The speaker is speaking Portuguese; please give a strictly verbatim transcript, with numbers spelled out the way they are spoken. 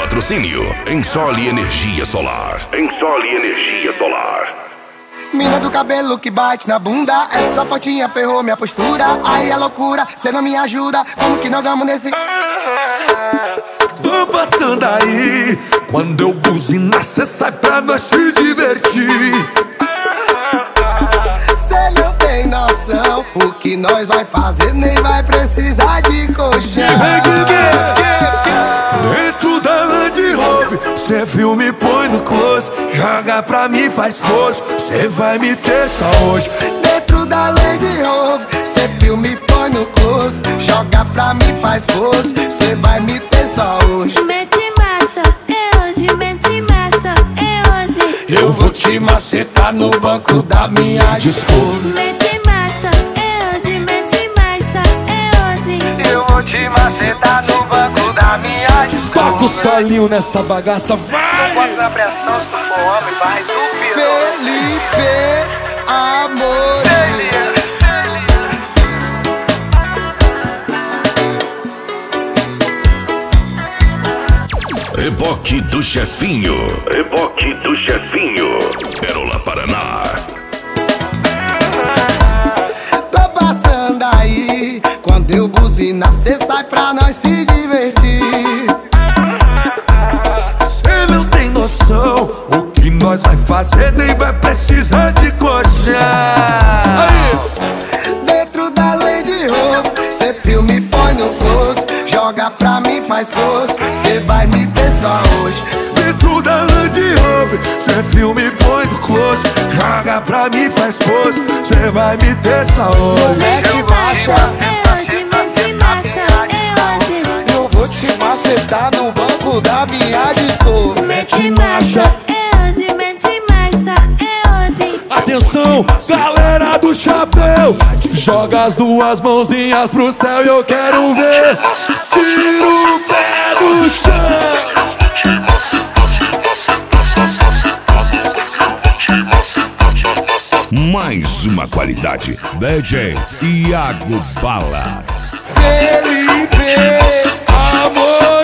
Patrocínio Ensole Energia Solar. Ensole Energia Solar. Mina do cabelo que bate na bunda, essa fotinha ferrou minha postura. Aí é loucura, cê não me ajuda, como que nós vamos nesse... Tô passando aí, quando eu buzinar cê sai pra nós se divertir. Cê não tem noção, o que nós vai fazer nem vai precisar de colchão. Dentro da Land Rover, cê viu, me põe no close, joga pra mim, faz pose, cê vai me ter só hoje. Dentro da Land Rover, cê viu, me põe no close, joga pra mim, faz pose, cê vai me ter só hoje. Mete massa, é hoje, mete massa, é hoje. Eu vou te macetar no banco da minha Discovery. Mete massa, é hoje, mete massa, é hoje. Eu vou te macetar no banco da minha Discovery. Toca o solinho nessa bagaça, vai! Bota na pressão, se tu for homem, vai do Felipe Amor. Reboque do Chefinho. Reboque do Chefinho. Pérola Paraná. Tô passando aí, quando eu buzinar cê sai pra nós se divertir. Cê não tem noção, o que nós vai fazer nem vai precisar de colchão. Dentro da Land Rover, cê filma e põe no close, joga pra mim, faz pose, cê vai me ter só hoje. Dentro da Land Rover, cê filma e põe no close, joga pra mim, faz pose, cê vai me ter só hoje. Mete marcha, É hoje, mete massa, é hoje. eu vou te macetar no banco da minha Discovery. Mete marcha, é hoje, mete massa, é hoje. Atenção, galera do chapéu, joga as duas mãozinhas pro céu e eu quero ver. Tira o pé do chão. Mais uma qualidade. D J Iago Bala. Felipe Amor.